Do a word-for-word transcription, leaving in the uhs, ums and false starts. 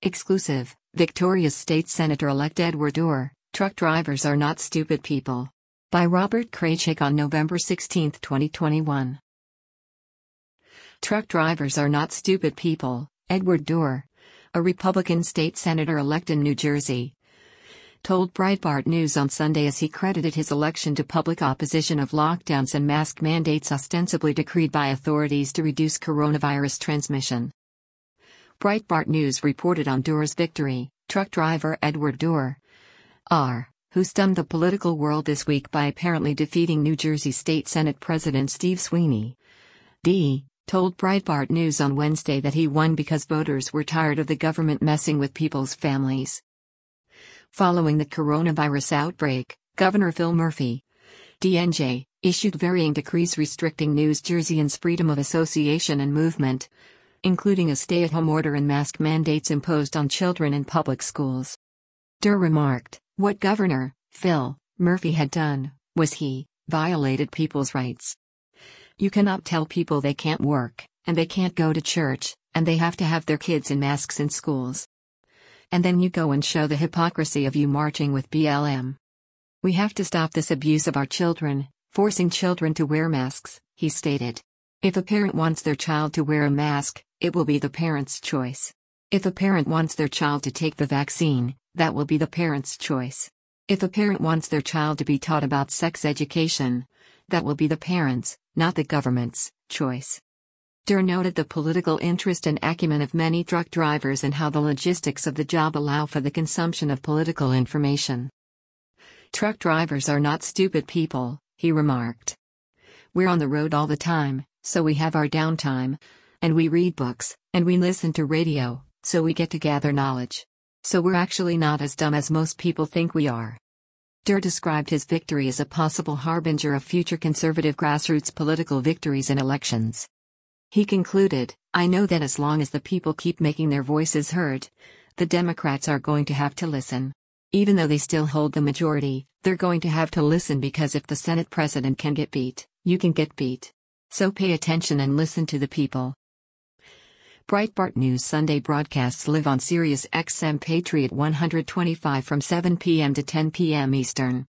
Exclusive, Victoria's State Senator-elect Edward Durr, "Truck drivers are not stupid people." By Robert Kraychik on November sixteenth, twenty twenty-one. Truck drivers are not stupid people, Edward Durr, a Republican state senator-elect in New Jersey, told Breitbart News on Sunday as he credited his election to public opposition of lockdowns and mask mandates ostensibly decreed by authorities to reduce coronavirus transmission. Breitbart News reported on Durr's victory. Truck driver Edward Durr, R., who stunned the political world this week by apparently defeating New Jersey State Senate President Steve Sweeney, D., told Breitbart News on Wednesday that he won because voters were tired of the government messing with people's families. Following the coronavirus outbreak, Governor Phil Murphy, D N J, issued varying decrees restricting New Jerseyans' freedom of association and movement, including a stay-at-home order and mask mandates imposed on children in public schools. Durr remarked, "What Governor Phil Murphy had done was he violated people's rights. You cannot tell people they can't work, and they can't go to church, and they have to have their kids in masks in schools. And then you go and show the hypocrisy of you marching with B L M. We have to stop this abuse of our children, forcing children to wear masks," he stated. "If a parent wants their child to wear a mask, it will be the parent's choice. If a parent wants their child to take the vaccine, that will be the parent's choice. If a parent wants their child to be taught about sex education, that will be the parent's, not the government's, choice." Durr noted the political interest and acumen of many truck drivers and how the logistics of the job allow for the consumption of political information. "Truck drivers are not stupid people," he remarked. "We're on the road all the time, so we have our downtime. And we read books, and we listen to radio, so we get to gather knowledge. So we're actually not as dumb as most people think we are." Durr described his victory as a possible harbinger of future conservative grassroots political victories and elections. He concluded, "I know that as long as the people keep making their voices heard, the Democrats are going to have to listen. Even though they still hold the majority, they're going to have to listen because if the Senate president can get beat, you can get beat. So pay attention and listen to the people." Breitbart News Sunday broadcasts live on Sirius X M Patriot one twenty-five from seven p m to ten p m Eastern.